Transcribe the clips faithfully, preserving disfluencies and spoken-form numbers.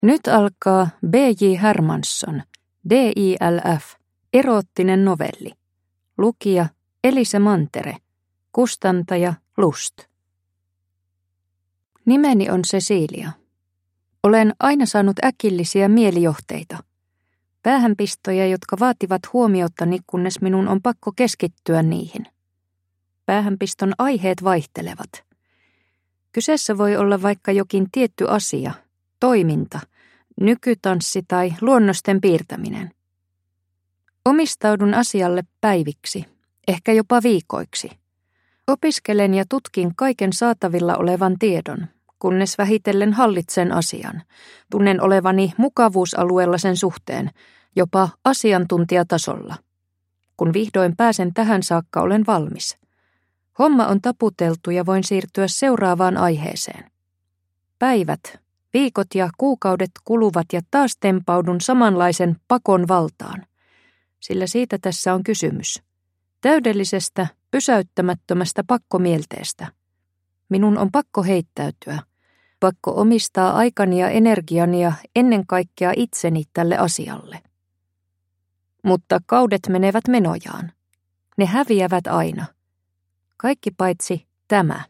Nyt alkaa B J Hermansson, D I L F, eroottinen novelli. Lukija Elise Mantere, kustantaja Lust. Nimeni on Cecilia. Olen aina saanut äkillisiä mielijohteita. Päähänpistoja, jotka vaativat huomiotani, kunnes minun on pakko keskittyä niihin. Päähänpiston aiheet vaihtelevat. Kyseessä voi olla vaikka jokin tietty asia, toiminta, nykytanssi tai luonnosten piirtäminen. Omistaudun asialle päiviksi, ehkä jopa viikoiksi. Opiskelen ja tutkin kaiken saatavilla olevan tiedon, kunnes vähitellen hallitsen asian. Tunnen olevani mukavuusalueella sen suhteen, jopa asiantuntijatasolla. Kun vihdoin pääsen tähän saakka, olen valmis. Homma on taputeltu ja voin siirtyä seuraavaan aiheeseen. Päivät, viikot ja kuukaudet kuluvat ja taas tempaudun samanlaisen pakon valtaan. Sillä siitä tässä on kysymys. Täydellisestä, pysäyttämättömästä pakkomielteestä. Minun on pakko heittäytyä. Pakko omistaa aikani ja energiani ja ennen kaikkea itseni tälle asialle. Mutta kaudet menevät menojaan. Ne häviävät aina. Kaikki paitsi tämä.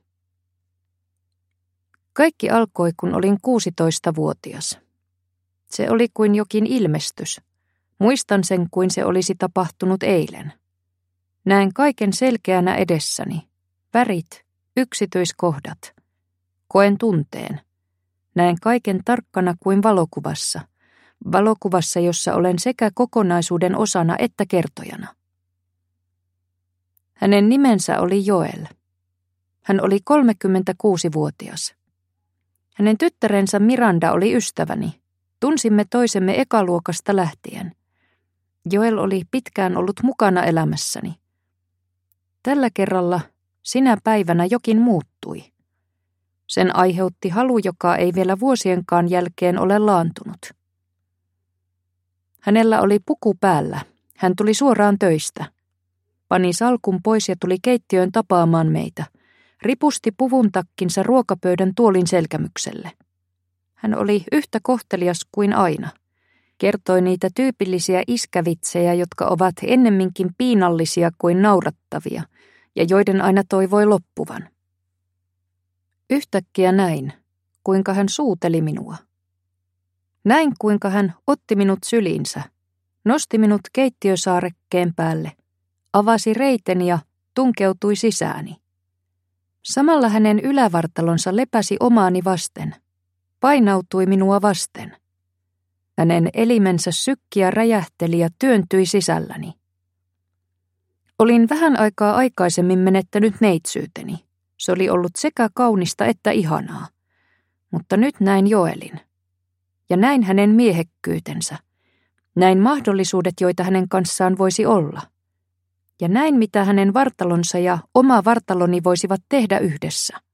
Kaikki alkoi, kun olin kuusitoistavuotias. Se oli kuin jokin ilmestys. Muistan sen, kuin se olisi tapahtunut eilen. Näen kaiken selkeänä edessäni. Värit, yksityiskohdat. Koen tunteen. Näen kaiken tarkkana kuin valokuvassa. Valokuvassa, jossa olen sekä kokonaisuuden osana että kertojana. Hänen nimensä oli Joel. Hän oli kolmekymmentäkuusivuotias. Hänen tyttärensä Miranda oli ystäväni. Tunsimme toisemme ekaluokasta lähtien. Joel oli pitkään ollut mukana elämässäni. Tällä kerralla, sinä päivänä jokin muuttui. Sen aiheutti halu, joka ei vielä vuosienkaan jälkeen ole laantunut. Hänellä oli puku päällä. Hän tuli suoraan töistä. Pani salkun pois ja tuli keittiöön tapaamaan meitä. Ripusti puvun takkinsa ruokapöydän tuolin selkämykselle. Hän oli yhtä kohtelias kuin aina. Kertoi niitä tyypillisiä iskävitsejä, jotka ovat ennemminkin piinallisia kuin naurattavia, ja joiden aina toivoi loppuvan. Yhtäkkiä näin, kuinka hän suuteli minua. Näin, kuinka hän otti minut syliinsä, nosti minut keittiösaarekkeen päälle, avasi reiten ja tunkeutui sisääni. Samalla hänen ylävartalonsa lepäsi omaani vasten, painautui minua vasten. Hänen elimensä sykkiä räjähteli ja työntyi sisälläni. Olin vähän aikaa aikaisemmin menettänyt neitsyyteni. Se oli ollut sekä kaunista että ihanaa. Mutta nyt näin Joelin. Ja näin hänen miehekkyytensä. Näin mahdollisuudet, joita hänen kanssaan voisi olla. Ja näin, mitä hänen vartalonsa ja oma vartaloni voisivat tehdä yhdessä.